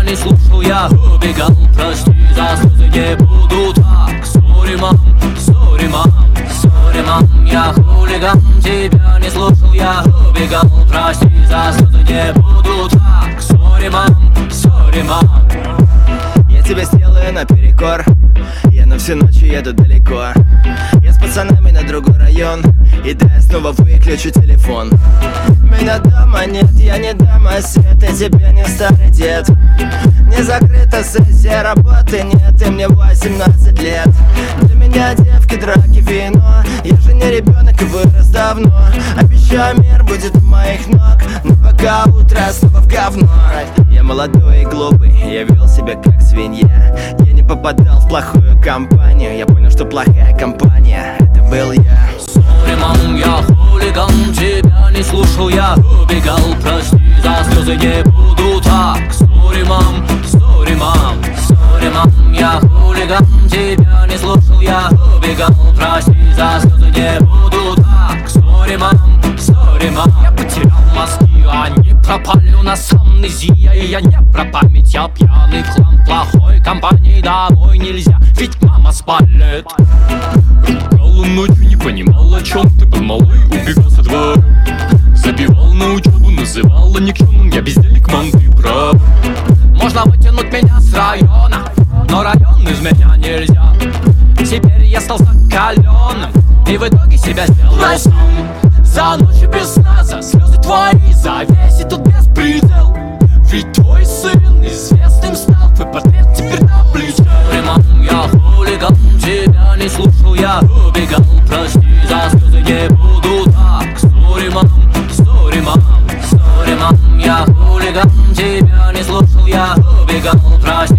не слушал, я убегал. Прости за слезы, не буду так. Сори, мам, сори, мам, сори, мам. Я хулиган, тебя не слушал, я убегал. Прости за слезы, не буду так. Сори, мам, сори, мам. Я тебя сделаю наперекор. Я на всю ночь еду далеко. Я с пацанами на другой район. И да, я снова выключу телефон. Меня дома нет, я не домосед. И тебе не старый дед. Не закрыта сессия, работы нет. И мне 18 лет. Для меня девки, драки, вино. Я же не ребенок и вырос давно. Обещаю, мир будет у моих ног. Но пока утро снова в говно. Я молодой и глупый, я вел себя как свинья. Я не попадал в плохую компанию. Я понял, что плохая компания — это был я. Сори, мам, я хулиган, тебя не слушал, я убегал. Прости за слезы, не буду так. Сори, мам, сори, мам, сори, мам. Я хулиган, тебя не слушал, я убегал. Прости за слезы, не буду так. Сори, мам, сори, мам. Я потерял мозги, они пропали у нас амнезия. И я не про память, я пьяный хлам. Плохой компании домой нельзя, ведь мама спалит. Ругала ночью, не понимал, о чем ты был малый, убегал со двора. Забивал на учебу, называла никчемным, я бездельник, мам, ты прав. Можно вытянуть меня с района, но район из меня нельзя. Теперь я стал закаленным и в итоге себя сделал сам. За ночь без сна, за слезы твои, за весь этот беспредел. Ведь твой сын известным стал, твой портрет теперь на плече. Сори, мам, я хулиган, тебя не слушал, я убегал. Прости за слезы, не буду так. Сори, мам, сори, мам, сори, мам. Я хулиган, тебя не слушал, я убегал. Прости